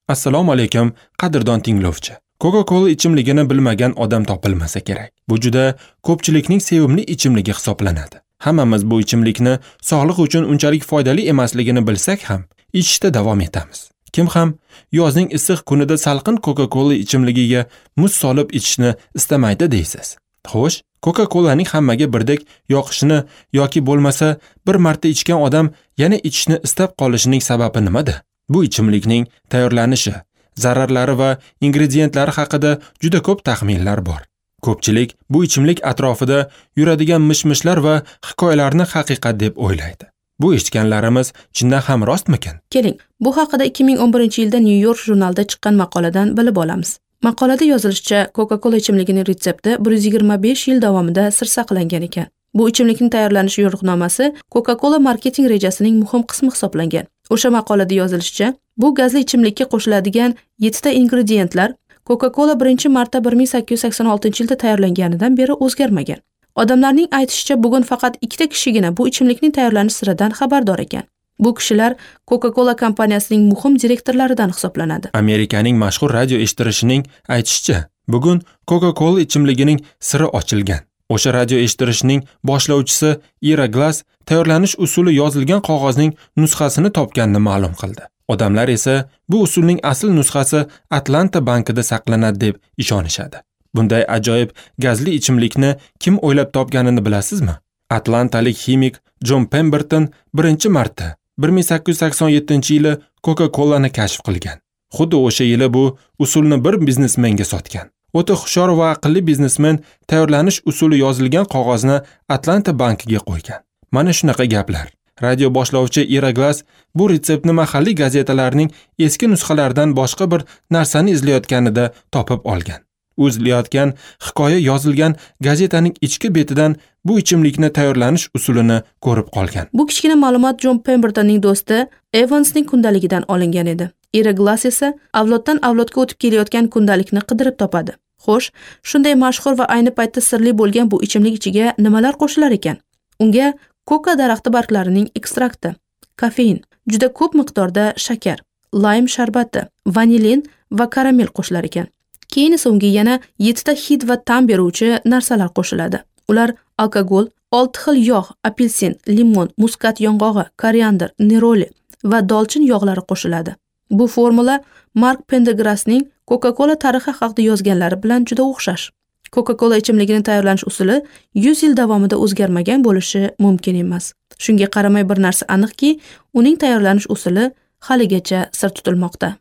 Assalomu alaykum, qadrdon tinglovchi. Coca-Cola ichimligini bilmagan odam topilmasa kerak. Bu juda ko'pchilikning sevimli ichimligi hisoblanadi. Hammamiz bu ichimlikni sog'liq uchun unchalik foydali emasligini bilsak ham, ichishda davom etamiz. Kim ham yozning issiq kunida salqin Coca-Cola ichimligiga muz solib ichishni istamaydi deysiz. Xo'sh, Coca-Colaning hammaga birdek yoqishini yoki bo'lmasa bir marta ichgan odam yana ichishni istab qolishining sababi nimada? Bu ichimlikning tayyorlanishi, zararlari va ingredientlari haqida juda ko'p taxminlar bor. Ko'pchilik bu ichimlik atrofida yuradigan mish-mishlar va hikoyalarni haqiqat deb o'ylaydi. Bu eshitganlarimiz chindan ham rostmikin? Keling, bu haqida 2011-yilda New York jurnalida chiqqan maqoladan bilib olamiz. Maqolada yozilishicha, Coca-Cola ichimligining retsepti 125 yil davomida sir saqlangan ekan. Bu ichimlikning tayyorlanish yo'riqnomasi Coca-Cola marketing rejasining muhim qismi hisoblangan. O'sha maqolada yozilishicha, bu gazli ichimlikka qo'shiladigan 7 ta ingrediyentlar Coca-Cola birinchi marta 1886-yilda tayyorlanganidan beri o'zgarmagan. Odamlarning aytishicha, bugun faqat 2 ta kishigina bu ichimlikning tayyorlanish siridan xabardor ekan. Bu kishilar Coca-Cola kompaniyasining muhim direktorlaridan hisoblanadi. Amerikaning mashhur radio eshittirishining aytishicha, bugun Coca-Cola ichimligining siri ochilgan. O'sha radio eshittirishning boshlovchisi Ira Glass tayyorlanish usuli yozilgan qog'ozning nusxasini topganini ma'lum qildi. Odamlar esa bu usulning asl nusxasi Atlanta bankida saqlanadi deb ishonishadi. Bunday ajoyib gazli ichimlikni kim o'ylab topganini bilasizmi? Atlantalik ximik John Pemberton birinchi marta 1887-yili Coca-Cola'ni kashf qilgan. Xuddi o'sha yili bu usulni bir biznesmenga sotgan. O'ta hushyor va aqlli biznesmen tayyorlanish usuli yozilgan qog'ozni Atlanta bankiga qo'ygan. Mana shunaqa gaplar. Radio boshlovchi Ira Glass bu retseptni mahalliy gazetalarning eski nusxalaridan boshqa bir narsani izlayotganida topib olgan. U izlayotgan hikoya yozilgan gazetaning ichki betidan bu ichimlikni tayyorlanish usulini ko'rib qolgan. Bu kichkina ma'lumot John Pembertonning do'sti Evansning kundaligidan olingan edi. Ira Glass esa avloddan avlodga o'tib kelayotgan kundalikni qidirib topadi. Xo'sh, shunday mashhur va ayni paytda sirli bo'lgan bu ichimlik ichiga nimalar qo'shilar ekan? Unga koka daraxti barglarining ekstrakti, kofein, juda ko'p miqdorda shakar, layim sharbati, vanilin va karamel qo'shilar ekan. Keyin esa unga yana 7 ta hid va ta'm beruvchi narsalar qo'shiladi. Ular alkogol, 6 xil yog', apelsin, limon, muskat yong'og'i, koriander, neroli va dolchin yog'lari qo'shiladi. Bu formula Mark Pendergrassning Coca-Cola tarixi haqida yozganlari bilan juda o'xshash. Coca-Cola ichimligining tayyorlanish usuli 100 yil davomida o'zgarmagan bo'lishi mumkin emas. Shunga qaramay bir narsa aniqki, uning tayyorlanish usuli haligacha sir tutilmoqda.